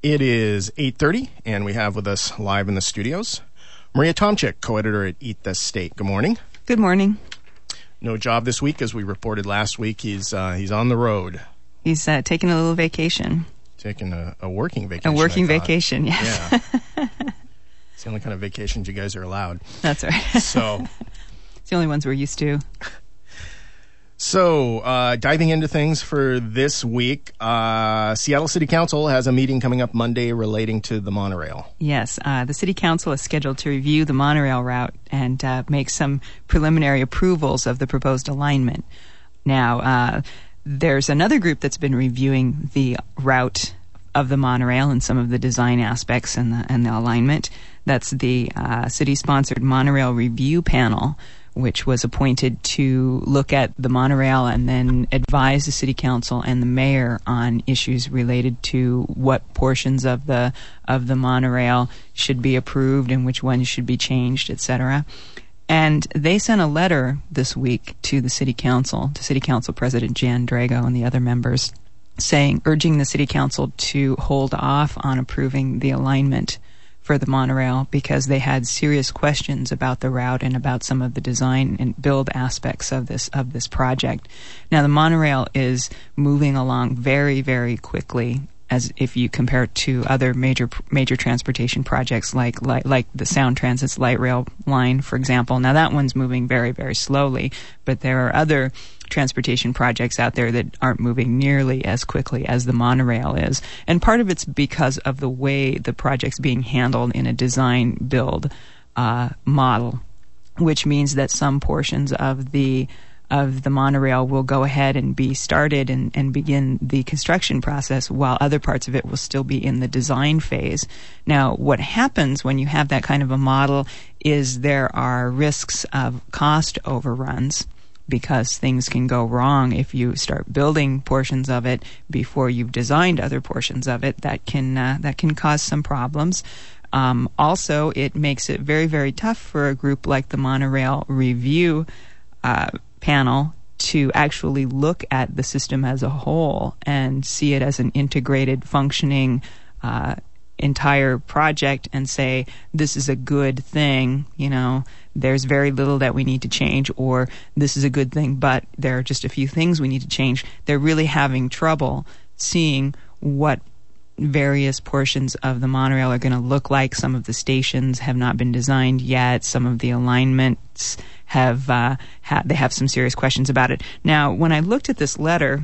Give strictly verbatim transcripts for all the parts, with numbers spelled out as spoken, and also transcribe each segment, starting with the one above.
It is eight thirty, and we have with us live in the studios Maria Tomczyk, co-editor at Eat the State. Good morning. Good morning. No job this week, as we reported last week. He's uh, he's on the road. He's uh, taking a little vacation. Taking a, a working vacation. A working vacation, yes. Yeah. It's the only kind of vacations you guys are allowed. That's right. So it's the only ones we're used to. So, uh, diving into things for this week, uh, Seattle City Council has a meeting coming up Monday relating to the monorail. Yes, uh, the City Council is scheduled to review the monorail route and uh, make some preliminary approvals of the proposed alignment. Now, uh, there's another group that's been reviewing the route of the monorail and some of the design aspects and the, and the alignment. That's the uh, city-sponsored Monorail Review Panel, which was appointed to look at the monorail and then advise the city council and the mayor on issues related to what portions of the of the monorail should be approved and which ones should be changed, et cetera. And they sent a letter this week to the city council, to City Council President Jan Drago and the other members, saying, urging the city council to hold off on approving the alignment for the monorail because they had serious questions about the route and about some of the design and build aspects of this of this project. Now, the monorail is moving along very, very quickly, as if you compare it to other major major transportation projects like like, like the Sound Transit's light rail line, for example. Now, that one's moving very, very slowly, but there are other transportation projects out there that aren't moving nearly as quickly as the monorail is. And part of it's because of the way the project's being handled in a design build uh, model, which means that some portions of the of the monorail will go ahead and be started and, and begin the construction process, while other parts of it will still be in the design phase. Now, what happens when you have that kind of a model is there are risks of cost overruns, because things can go wrong if you start building portions of it before you've designed other portions of it. That can uh, that can cause some problems. Um, also, it makes it very, very tough for a group like the Monorail Review uh, Panel to actually look at the system as a whole and see it as an integrated, functioning uh entire project and say, this is a good thing, you know, there's very little that we need to change, or this is a good thing, but there are just a few things we need to change. They're really having trouble seeing what various portions of the monorail are going to look like. Some of the stations have not been designed yet. Some of the alignments have, uh, ha- they have some serious questions about it. Now, when I looked at this letter,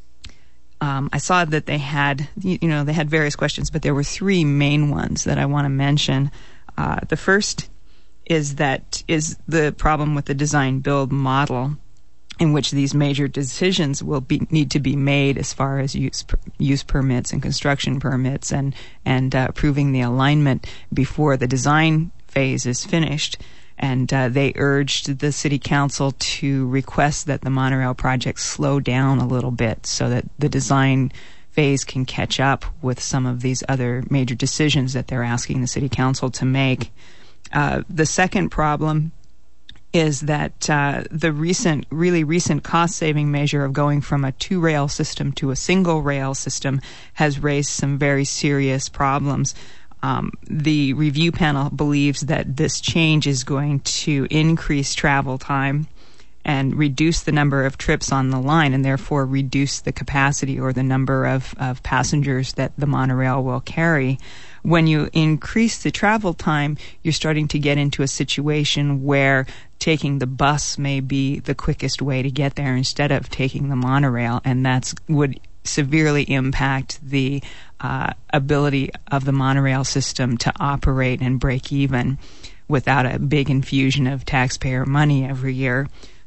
Um, I saw that they had, you know, they had various questions, but there were three main ones that I want to mention. Uh, the first is that is the problem with the design build model, in which these major decisions will be need to be made as far as use use permits and construction permits and and uh, approving the alignment before the design phase is finished. And uh, they urged the city council to request that the monorail project slow down a little bit so that the design phase can catch up with some of these other major decisions that they're asking the city council to make. Uh, the second problem is that uh, the recent, really recent cost-saving measure of going from a two-rail system to a single-rail system has raised some very serious problems. Um, the review panel believes that this change is going to increase travel time and reduce the number of trips on the line, and therefore reduce the capacity or the number of, of passengers that the monorail will carry. When you increase the travel time, you're starting to get into a situation where taking the bus may be the quickest way to get there instead of taking the monorail, and that's would severely impact the uh, ability of the monorail system to operate and break even without a big infusion of taxpayer money every year.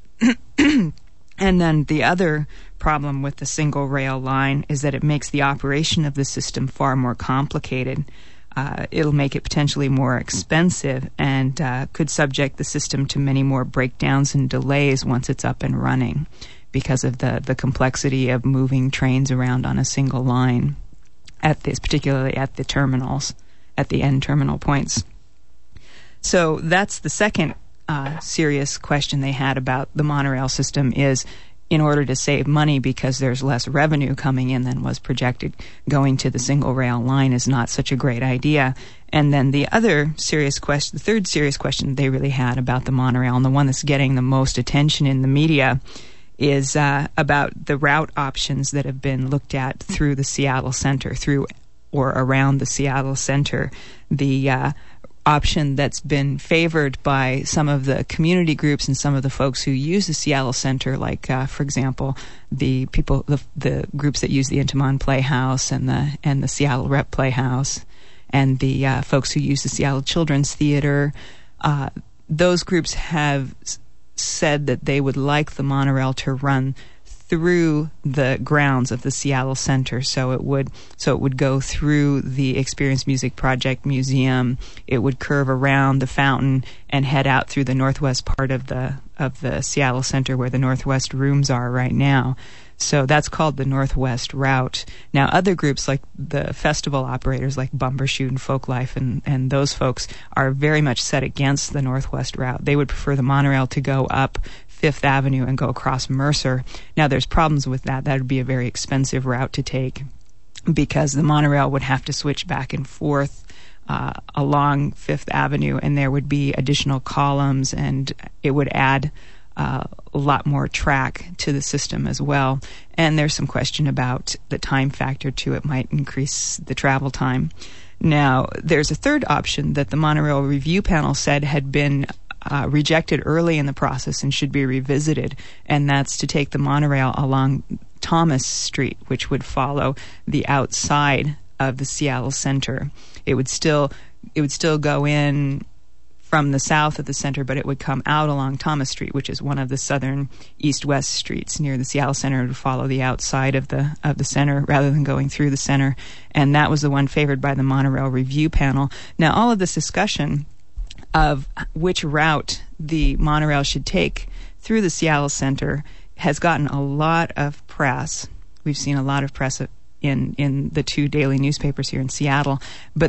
And then the other problem with the single rail line is that it makes the operation of the system far more complicated. Uh, it'll make it potentially more expensive and uh, could subject the system to many more breakdowns and delays once it's up and running, because of the, the complexity of moving trains around on a single line, at this, particularly at the terminals, at the end terminal points. So that's the second uh, serious question they had about the monorail system is, in order to save money because there's less revenue coming in than was projected, going to the single rail line is not such a great idea. And then the other serious question, the third serious question they really had about the monorail, and the one that's getting the most attention in the media, is uh, about the route options that have been looked at through the Seattle Center, through or around the Seattle Center. The uh, option that's been favored by some of the community groups and some of the folks who use the Seattle Center, like, uh, for example, the people, the, the groups that use the Intiman Playhouse and the and the Seattle Rep Playhouse, and the uh, folks who use the Seattle Children's Theater. Uh, those groups have s- said that they would like the monorail to run through the grounds of the Seattle Center, so it would so it would go through the Experience Music Project Museum. It would curve around the fountain and head out through the northwest part of the of the Seattle Center, where the northwest rooms are right now. So that's called the Northwest Route. Now, other groups like the festival operators, like Bumbershoot and Folklife, and and those folks are very much set against the Northwest Route. They would prefer the monorail to go up Fifth Avenue and go across Mercer. Now, there's problems with that. That would be a very expensive route to take because the monorail would have to switch back and forth uh, along Fifth Avenue, and there would be additional columns, and it would add uh, a lot more track to the system as well. And there's some question about the time factor, too. It might increase the travel time. Now, there's a third option that the Monorail Review Panel said had been Uh, rejected early in the process and should be revisited, and that's to take the monorail along Thomas Street, which would follow the outside of the Seattle Center. It would still it would still go in from the south of the center, but it would come out along Thomas Street, which is one of the southern east-west streets near the Seattle Center. It would follow the outside of the of the center rather than going through the center, and that was the one favored by the Monorail Review Panel. Now, all of this discussion of which route the monorail should take through the Seattle Center has gotten a lot of press. We've seen a lot of press in, in the two daily newspapers here in Seattle, but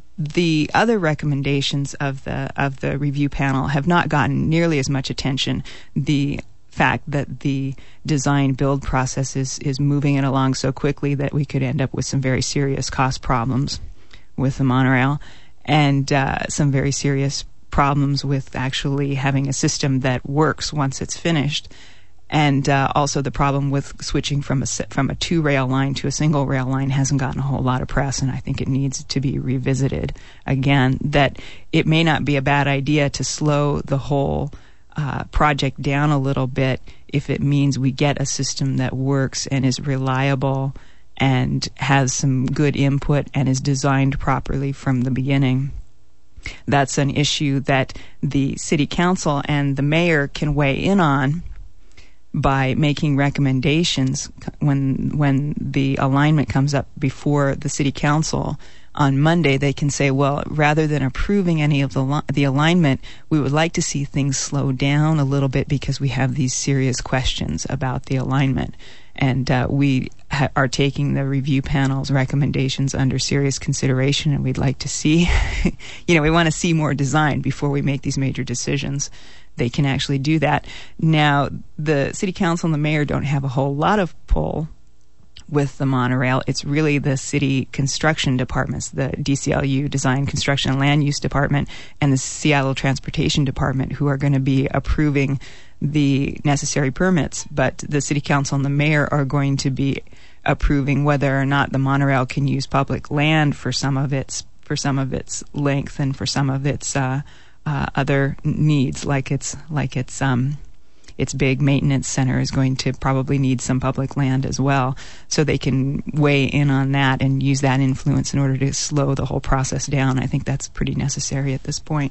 the other recommendations of the of the review panel have not gotten nearly as much attention. The fact that the design build process is, is moving it along so quickly that we could end up with some very serious cost problems with the monorail, and uh, some very serious problems with actually having a system that works once it's finished, and uh, also the problem with switching from a from a two rail line to a single rail line hasn't gotten a whole lot of press, and I think it needs to be revisited again. That it may not be a bad idea to slow the whole uh, project down a little bit if it means we get a system that works and is reliable and has some good input and is designed properly from the beginning. That's an issue that the city council and the mayor can weigh in on by making recommendations when when the alignment comes up before the city council on Monday. They can say, well, rather than approving any of the the alignment, we would like to see things slow down a little bit because we have these serious questions about the alignment. And uh, we ha- are taking the review panel's recommendations under serious consideration, and we'd like to see, you know, we want to see more design before we make these major decisions. They can actually do that. Now, the city council and the mayor don't have a whole lot of pull with the monorail. It's really the city construction departments, the D C L U, Design, Construction, and Land Use Department, and the Seattle Transportation Department, who are going to be approving the necessary permits. But the city council and the mayor are going to be approving whether or not the monorail can use public land for some of its for some of its length and for some of its uh, uh, other needs, like its like its um. its big maintenance center is going to probably need some public land as well. So they can weigh in on that and use that influence in order to slow the whole process down. I think that's pretty necessary at this point.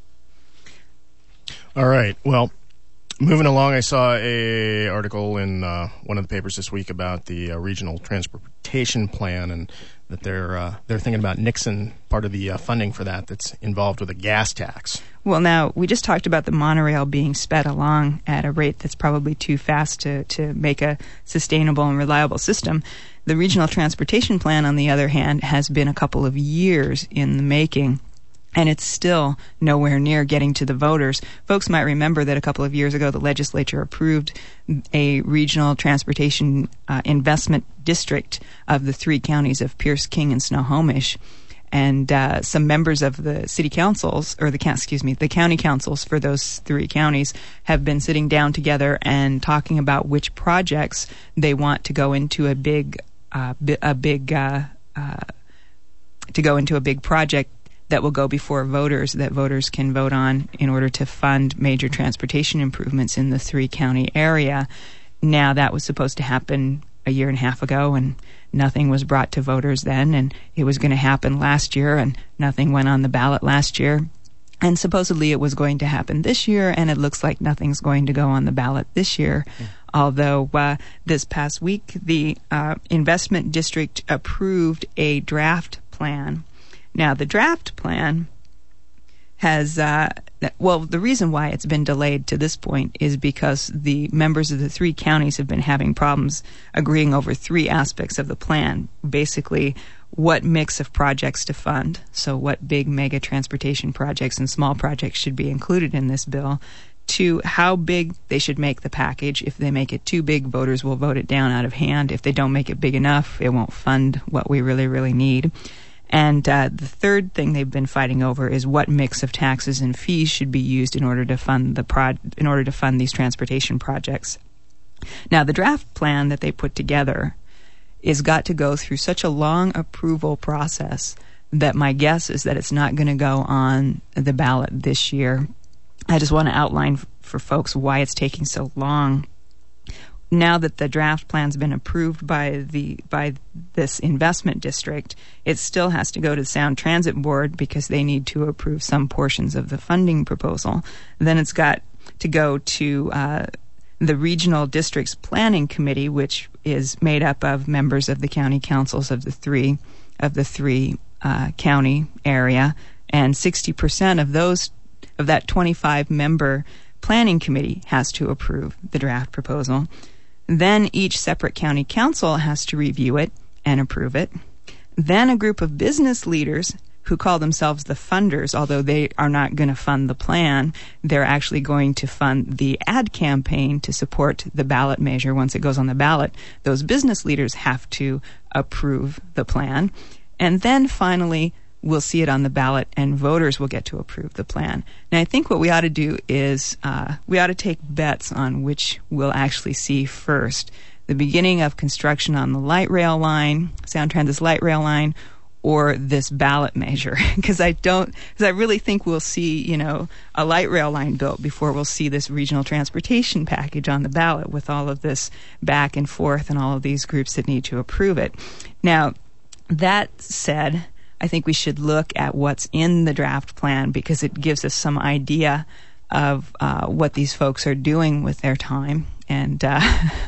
All right. Well, moving along, I saw a article in uh, one of the papers this week about the uh, regional transportation plan, and that they're uh, they're thinking about nixing part of the uh, funding for that that's involved with a gas tax. Well, now, we just talked about the monorail being sped along at a rate that's probably too fast to, to make a sustainable and reliable system. The regional transportation plan, on the other hand, has been a couple of years in the making. and it's still nowhere near getting to the voters. Folks might remember that a couple of years ago the legislature approved a regional transportation uh, investment district of the three counties of Pierce, King, and Snohomish. And uh, some members of the city councils, or the excuse me, the county councils for those three counties have been sitting down together and talking about which projects they want to go into a big, uh, bi- a big, uh, uh, to go into a big project that will go before voters, that voters can vote on in order to fund major transportation improvements in the three county area. Now, that was supposed to happen a year and a half ago, and nothing was brought to voters then, and it was going to happen last year, and nothing went on the ballot last year. And supposedly it was going to happen this year, and it looks like nothing's going to go on the ballot this year. Mm. Although uh, this past week, the uh, investment district approved a draft plan. Now, the draft plan has, uh, well, the reason why it's been delayed to this point is because the members of the three counties have been having problems agreeing over three aspects of the plan. Basically, what mix of projects to fund, so what big mega transportation projects and small projects should be included in this bill, to how big they should make the package. If they make it too big, voters will vote it down out of hand. If they don't make it big enough, it won't fund what we really, really need. And uh, the third thing they've been fighting over is what mix of taxes and fees should be used in order to fund the pro- in order to fund these transportation projects. Now, the draft plan that they put together is got to go through such a long approval process that my guess is that it's not going to go on the ballot this year. I just want to outline f- for folks why it's taking so long. Now that the draft plan's been approved by the by this investment district, it still has to go to the Sound Transit Board because they need to approve some portions of the funding proposal. Then it's got to go to uh, the Regional Districts Planning Committee, which is made up of members of the county councils of the three of the three uh, county area, and sixty percent of those of that twenty-five member planning committee has to approve the draft proposal. Then each separate county council has to review it and approve it. Then a group of business leaders who call themselves the funders, although they are not going to fund the plan, they're actually going to fund the ad campaign to support the ballot measure once it goes on the ballot. Those business leaders have to approve the plan. And then finally, we'll see it on the ballot and voters will get to approve the plan. Now, I think what we ought to do is uh, we ought to take bets on which we'll actually see first. The beginning of construction on the light rail line, Sound Transit's light rail line, or this ballot measure. Because I don't, because I really think we'll see, you know, a light rail line built before we'll see this regional transportation package on the ballot with all of this back and forth and all of these groups that need to approve it. Now, that said, I think we should look at what's in the draft plan because it gives us some idea of uh, what these folks are doing with their time, and uh,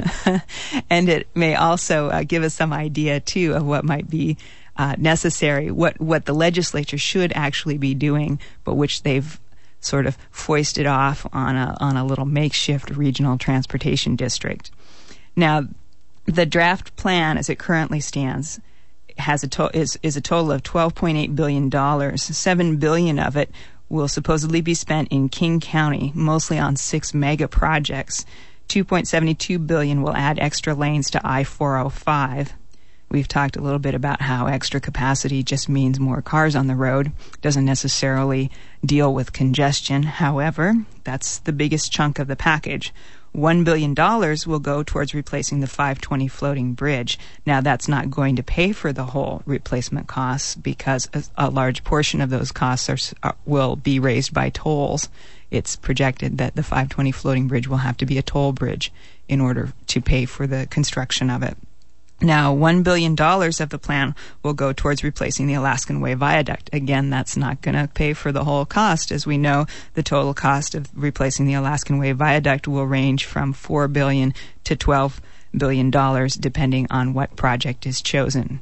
and it may also uh, give us some idea too of what might be uh, necessary, what what the legislature should actually be doing, but which they've sort of foisted off on a on a little makeshift regional transportation district. Now, the draft plan, as it currently stands, has a to- is is a total of twelve point eight billion dollars. seven billion dollars of it will supposedly be spent in King County, mostly on six mega projects. two point seven two billion dollars will add extra lanes to I four oh five. We've talked a little bit about how extra capacity just means more cars on the road. It doesn't necessarily deal with congestion. However, that's the biggest chunk of the package. one billion dollars will go towards replacing the five twenty floating bridge. Now, that's not going to pay for the whole replacement costs because a, a large portion of those costs are, are, will be raised by tolls. It's projected that the five twenty floating bridge will have to be a toll bridge in order to pay for the construction of it. Now, one billion dollars of the plan will go towards replacing the Alaskan Way Viaduct. Again, that's not going to pay for the whole cost. As we know, the total cost of replacing the Alaskan Way Viaduct will range from four billion dollars to twelve billion dollars, depending on what project is chosen.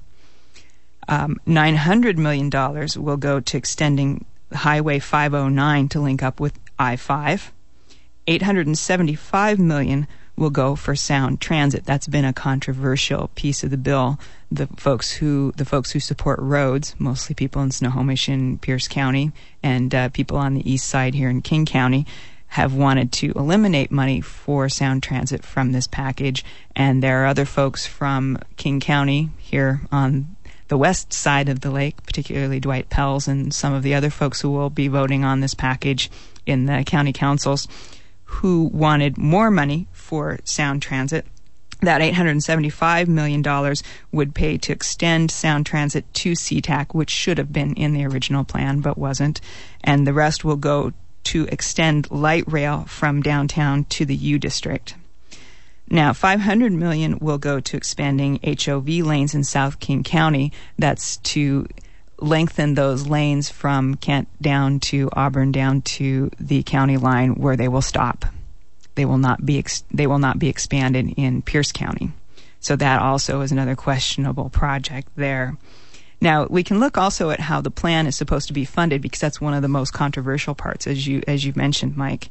Um, nine hundred million dollars will go to extending Highway five oh nine to link up with I five. eight hundred seventy-five million dollars will go for sound transit. That's been a controversial piece of the bill. The folks who the folks who support roads, mostly people in Snohomish and Pierce County, and uh, people on the east side here in King County, have wanted to eliminate money for sound transit from this package. And there are other folks from King County here on the west side of the lake, particularly Dwight Pells and some of the other folks who will be voting on this package in the county councils, who wanted more money for sound transit. That eight hundred seventy-five million dollars would pay to extend sound transit to SeaTac, which should have been in the original plan but wasn't. And the rest will go to extend light rail from downtown to the U District. Now, five hundred million dollars will go to expanding H O V lanes in South King County. That's to lengthen those lanes from Kent down to Auburn, down to the county line, where they will stop. They will not be ex- they will not be expanded in Pierce County. So that also is another questionable project there. Now, we can look also at how the plan is supposed to be funded, because that's one of the most controversial parts, as you as you mentioned, Mike.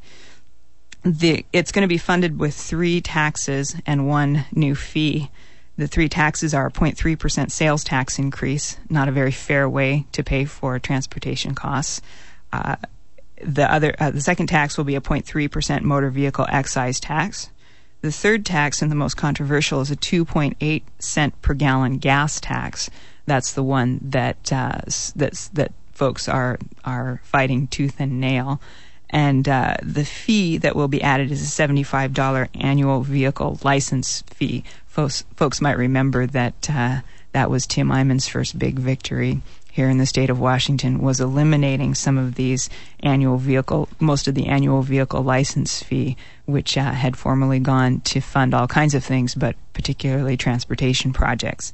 The it's going to be funded with three taxes and one new fee. The three taxes are a zero point three percent sales tax increase, not a very fair way to pay for transportation costs. Uh, the other, uh, the second tax will be a zero point three percent motor vehicle excise tax. The third tax, and the most controversial, is a two point eight cent per gallon gas tax. That's the one that uh, that's, that folks are are fighting tooth and nail. And uh, the fee that will be added is a seventy-five dollars annual vehicle license fee. Folks, folks might remember that uh, that was Tim Eyman's first big victory here in the state of Washington, was eliminating some of these annual vehicle, most of the annual vehicle license fee, which uh, had formerly gone to fund all kinds of things, but particularly transportation projects.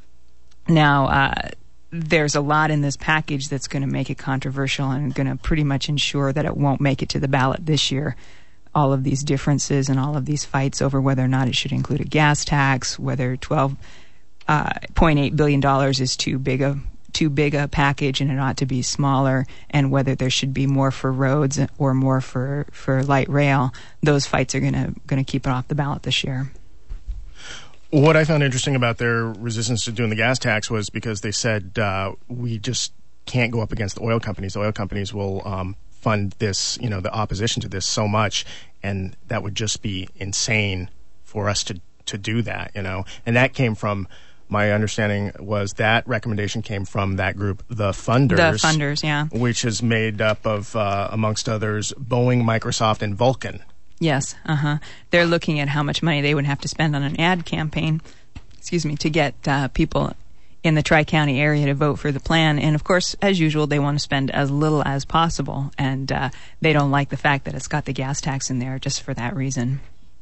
Now, uh, there's a lot in this package that's going to make it controversial and going to pretty much ensure that it won't make it to the ballot this year. All of these differences and all of these fights over whether or not it should include a gas tax, whether twelve point eight billion dollars is too big a too big a package and it ought to be smaller, and whether there should be more for roads or more for, for light rail. Those fights are going to going to keep it off the ballot this year. What I found interesting about their resistance to doing the gas tax was because they said uh, we just can't go up against the oil companies. The oil companies will um, fund this, you know, the opposition to this so much, and that would just be insane for us to, to do that, you know. And that came from, my understanding was that recommendation came from that group, the Funders. The Funders, yeah. Which is made up of, uh, amongst others, Boeing, Microsoft, and Vulcan. Yes, uh-huh. They're looking at how much money they would have to spend on an ad campaign, excuse me, to get uh, people in the Tri-County area to vote for the plan. And, of course, as usual, they want to spend as little as possible. And uh, they don't like the fact that it's got the gas tax in there just for that reason.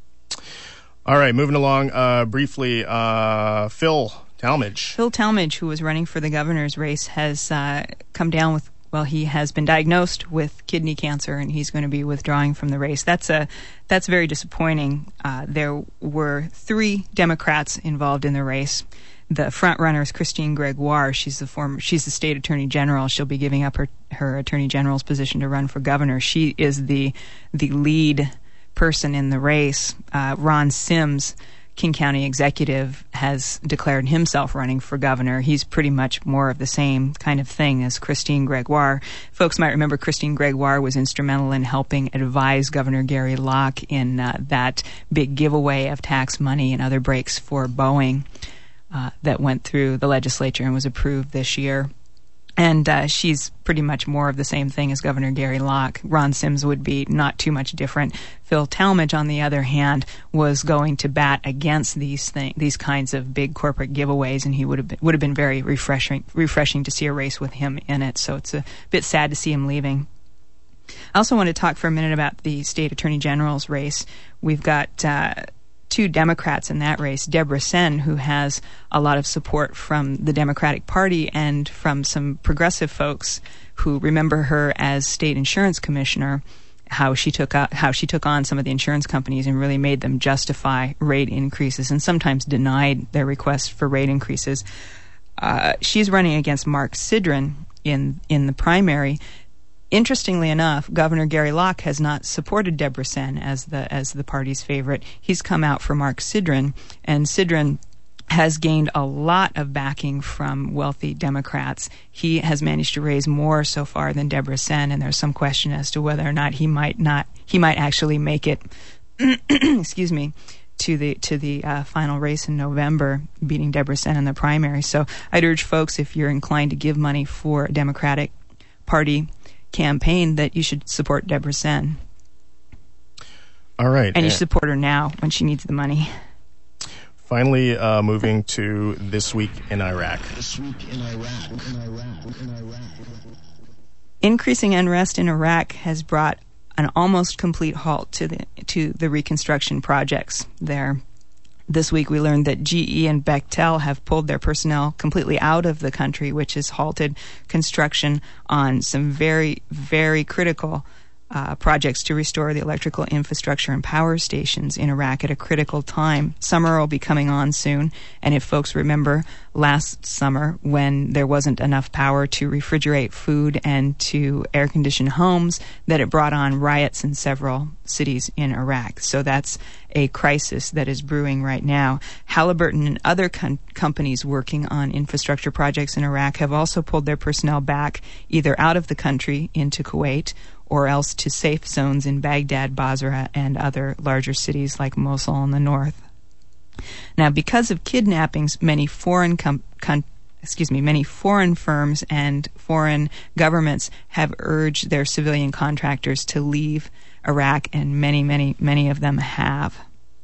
All right, moving along uh, briefly, uh, Phil Talmadge. Phil Talmadge, who was running for the governor's race, has uh, come down with Well, he has been diagnosed with kidney cancer, and he's going to be withdrawing from the race. That's a that's very disappointing. Uh, there were three Democrats involved in the race. The front runner is Christine Gregoire. She's the former. She's the state attorney general. She'll be giving up her her attorney general's position to run for governor. She is the the lead person in the race. Uh, Ron Sims, King County executive, has declared himself running for governor. He's pretty much more of the same kind of thing as Christine Gregoire. Folks might remember Christine Gregoire was instrumental in helping advise Governor Gary Locke in uh, that big giveaway of tax money and other breaks for Boeing uh, that went through the legislature and was approved this year. And uh, she's pretty much more of the same thing as Governor Gary Locke. Ron Sims would be not too much different. Phil Talmadge, on the other hand, was going to bat against these thing, these kinds of big corporate giveaways, and he would have been, would have been very refreshing refreshing to see a race with him in it. So it's a bit sad to see him leaving. I also want to talk for a minute about the state attorney general's race. We've got uh, two Democrats in that race. Deborah Sen, who has a lot of support from the Democratic Party and from some progressive folks who remember her as state insurance commissioner, how she took uh, how she took on some of the insurance companies and really made them justify rate increases and sometimes denied their requests for rate increases. Uh, she's running against Mark Sidran in in the primary. Interestingly enough, Governor Gary Locke has not supported Debrecen as the as the party's favorite. He's come out for Mark Sidran, and Sidran has gained a lot of backing from wealthy Democrats. He has managed to raise more so far than Debrecen, and there's some question as to whether or not he might not he might actually make it. excuse me. to the to the uh, final race in November, beating Debrecen in the primary. So I'd urge folks, if you're inclined to give money for a Democratic Party campaign, that you should support Debrecen. All right. And you should support her now when she needs the money. Finally, uh, moving to This Week in Iraq. This Week in Iraq. In Iraq. In Iraq. Increasing unrest in Iraq has brought an almost complete halt to the to the reconstruction projects there. This week we learned that G E and Bechtel have pulled their personnel completely out of the country, which has halted construction on some very, very critical uh, projects to restore the electrical infrastructure and power stations in Iraq at a critical time. Summer will be coming on soon, and if folks remember last summer when there wasn't enough power to refrigerate food and to air condition homes, that it brought on riots in several cities in Iraq. So that's a crisis that is brewing right now. Halliburton and other com- companies working on infrastructure projects in Iraq have also pulled their personnel back, either out of the country into Kuwait or else to safe zones in Baghdad, Basra, and other larger cities like Mosul in the north. Now, because of kidnappings, many foreign com- con- excuse me, many foreign firms and foreign governments have urged their civilian contractors to leave Iraq, and many, many, many of them have.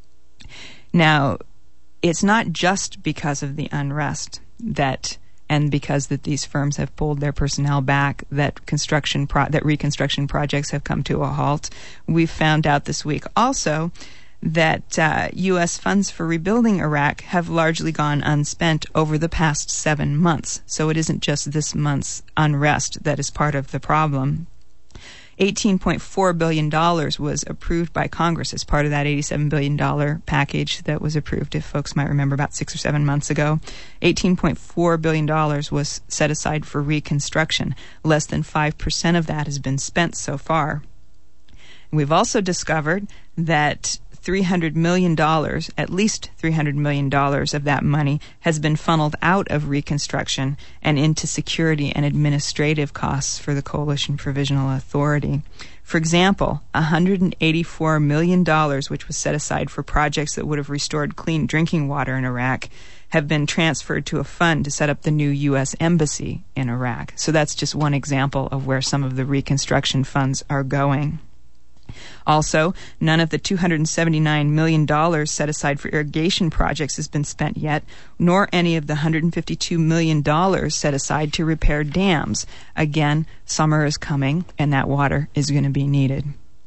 Now, it's not just because of the unrest that, and because that these firms have pulled their personnel back, that construction pro- that reconstruction projects have come to a halt. We found out this week also that uh, U S funds for rebuilding Iraq have largely gone unspent over the past seven months. So it isn't just this month's unrest that is part of the problem. eighteen point four billion dollars was approved by Congress as part of that eighty-seven billion dollars package that was approved, if folks might remember, about six or seven months ago. eighteen point four billion dollars was set aside for reconstruction. Less than five percent of that has been spent so far. We've also discovered that three hundred million dollars, at least three hundred million dollars of that money has been funneled out of reconstruction and into security and administrative costs for the Coalition Provisional Authority. For example, one hundred eighty-four million dollars, which was set aside for projects that would have restored clean drinking water in Iraq, have been transferred to a fund to set up the new U S embassy in Iraq. So that's just one example of where some of the reconstruction funds are going. Also, none of the two hundred seventy-nine million dollars set aside for irrigation projects has been spent yet, nor any of the one hundred fifty-two million dollars set aside to repair dams. Again, summer is coming, and that water is going to be needed.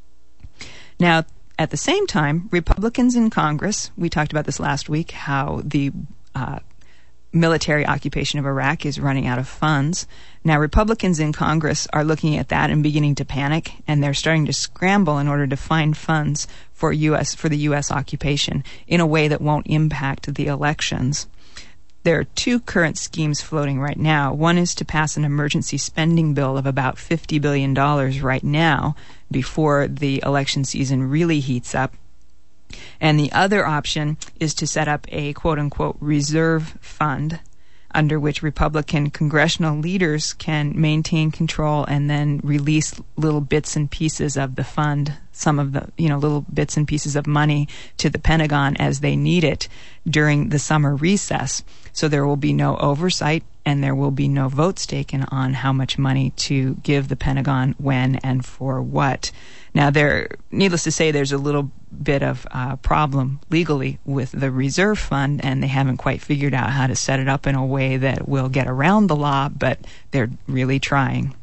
Now, at the same time, Republicans in Congress, we talked about this last week, how the uh, military occupation of Iraq is running out of funds. Now, Republicans in Congress are looking at that and beginning to panic, and they're starting to scramble in order to find funds for U S for the U S occupation in a way that won't impact the elections. There are two current schemes floating right now. One is to pass an emergency spending bill of about fifty billion dollars right now before the election season really heats up. And the other option is to set up a quote-unquote reserve fund under which Republican congressional leaders can maintain control and then release little bits and pieces of the fund, some of the, you know, little bits and pieces of money to the Pentagon as they need it during the summer recess. So there will be no oversight and there will be no votes taken on how much money to give the Pentagon, when, and for what. Now, there, needless to say, there's a little bit of uh, problem legally with the reserve fund, and they haven't quite figured out how to set it up in a way that will get around the law, but they're really trying.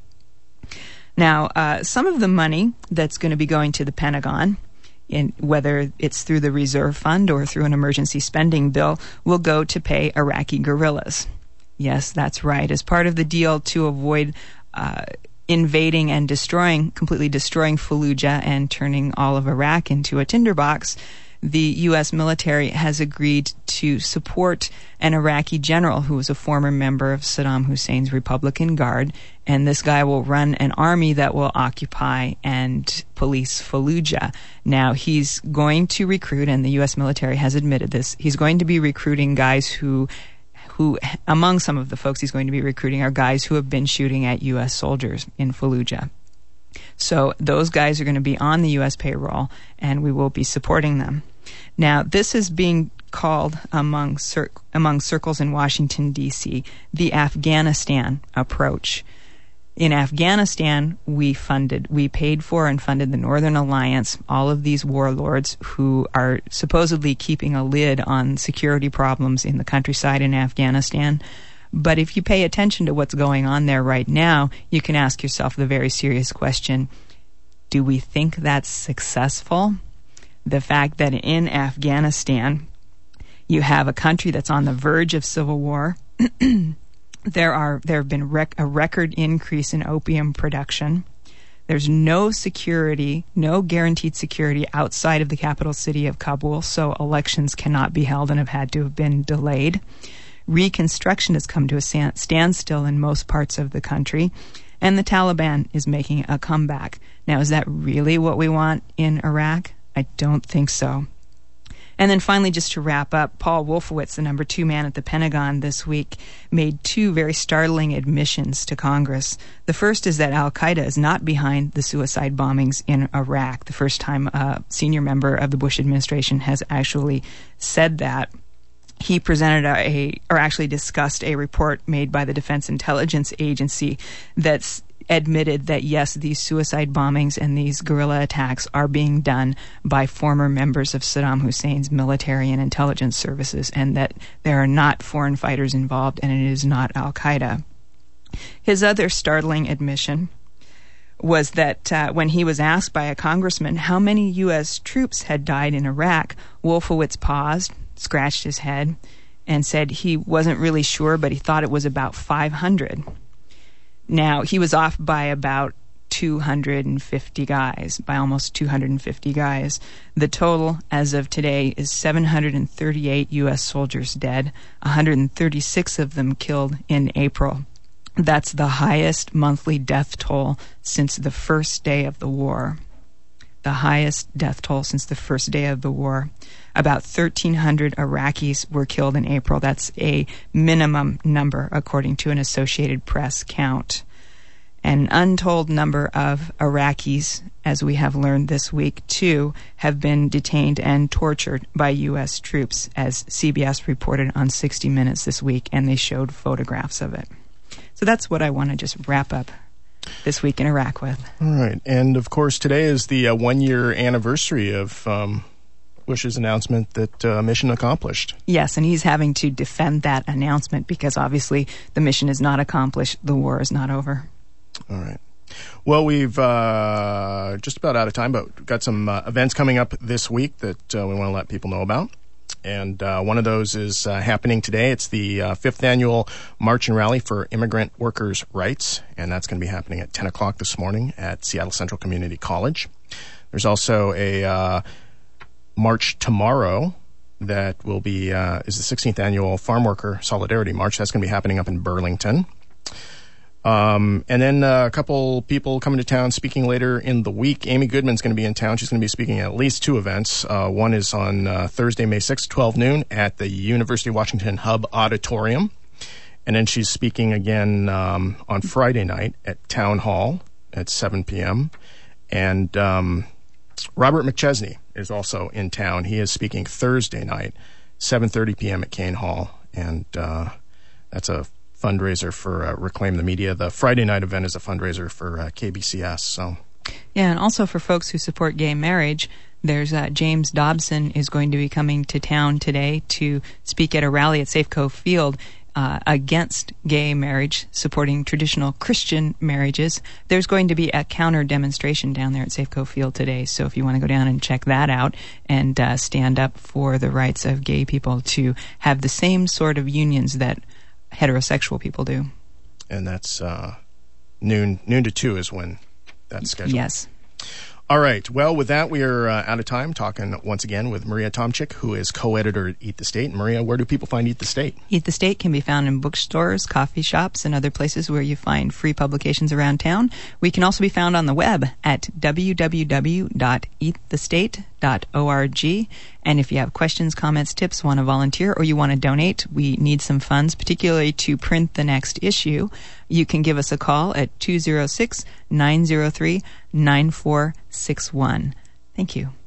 Now, uh, some of the money that's going to be going to the Pentagon, in, whether it's through the reserve fund or through an emergency spending bill, will go to pay Iraqi guerrillas. Yes, that's right. As part of the deal to avoid uh, invading and destroying, completely destroying Fallujah and turning all of Iraq into a tinderbox, the U S military has agreed to support an Iraqi general who was a former member of Saddam Hussein's Republican Guard, and this guy will run an army that will occupy and police Fallujah. Now, he's going to recruit, and the U S military has admitted this, he's going to be recruiting guys who who, among some of the folks he's going to be recruiting are guys who have been shooting at U S soldiers in Fallujah. So those guys are going to be on the U S payroll, and we will be supporting them. Now, this is being called among cir- among circles in Washington, D C, the Afghanistan approach. In Afghanistan, we funded, we paid for and funded the Northern Alliance, all of these warlords who are supposedly keeping a lid on security problems in the countryside in Afghanistan. But if you pay attention to what's going on there right now, you can ask yourself the very serious question, do we think that's successful? The fact that in Afghanistan, you have a country that's on the verge of civil war. There are there have been rec- a record increase in opium production. There's no security, no guaranteed security outside of the capital city of Kabul, so elections cannot be held and have had to have been delayed. Reconstruction has come to a standstill in most parts of the country, and the Taliban is making a comeback. Now, is that really what we want in Iraq? I don't think so. And then finally, just to wrap up, Paul Wolfowitz, the number two man at the Pentagon this week, made two very startling admissions to Congress. The first is that al-Qaeda is not behind the suicide bombings in Iraq. The first time a senior member of the Bush administration has actually said that. He presented a, or actually discussed a report made by the Defense Intelligence Agency that's admitted that, yes, these suicide bombings and these guerrilla attacks are being done by former members of Saddam Hussein's military and intelligence services, and that there are not foreign fighters involved, and it is not al-Qaeda. His other startling admission was that uh, when he was asked by a congressman how many U S troops had died in Iraq, Wolfowitz paused, scratched his head, and said he wasn't really sure, but he thought it was about five hundred. Now, he was off by about two hundred fifty guys, by almost two hundred fifty guys. The total, as of today, is seven hundred thirty-eight U S soldiers dead, one hundred thirty-six of them killed in April. That's the highest monthly death toll since the first day of the war. The highest death toll since the first day of the war. About thirteen hundred Iraqis were killed in April. That's a minimum number, according to an Associated Press count. An untold number of Iraqis, as we have learned this week, too, have been detained and tortured by U S troops, as C B S reported on sixty minutes this week, and they showed photographs of it. So that's what I want to just wrap up this week in Iraq with. All right. And, of course, today is the uh, one-year anniversary of um, Bush's announcement that uh, mission accomplished. Yes, and he's having to defend that announcement because, obviously, the mission is not accomplished. The war is not over. All right. Well, we've uh, just about out of time, but we've got some uh, events coming up this week that uh, we want to let people know about. And uh, one of those is uh, happening today. It's the uh, fifth annual March and Rally for Immigrant Workers' Rights, and that's going to be happening at ten o'clock this morning at Seattle Central Community College. There's also a uh, march tomorrow that will be uh, is the sixteenth annual Farm Worker Solidarity March. That's going to be happening up in Burlington. Um, and then uh, a couple people coming to town speaking later in the week. Amy Goodman's going to be in town. She's going to be speaking at at least two events. Uh, one is on uh, Thursday, May sixth, twelve noon at the University of Washington Hub Auditorium. And then she's speaking again um, on Friday night at Town Hall at seven p.m. And um, Robert McChesney is also in town. He is speaking Thursday night, seven thirty p.m. at Kane Hall. And uh, that's a fundraiser for uh, Reclaim the Media. The Friday night event is a fundraiser for uh, K B C S. So, yeah, and also for folks who support gay marriage, there's uh, James Dobson is going to be coming to town today to speak at a rally at Safeco Field uh, against gay marriage, supporting traditional Christian marriages. There's going to be a counter demonstration down there at Safeco Field today, so if you want to go down and check that out and uh, stand up for the rights of gay people to have the same sort of unions that heterosexual people do. And that's uh, noon noon to two is when that's scheduled. Yes. All right. Well, with that, we are uh, out of time talking once again with Maria Tomczyk, who is co-editor at Eat the State. Maria, where do people find Eat the State? Eat the State can be found in bookstores, coffee shops, and other places where you find free publications around town. We can also be found on the web at w w w dot eat the state dot org. And if you have questions, comments, tips, want to volunteer, or you want to donate, we need some funds, particularly to print the next issue. You can give us a call at two oh six, nine oh three, nine four six one. Thank you.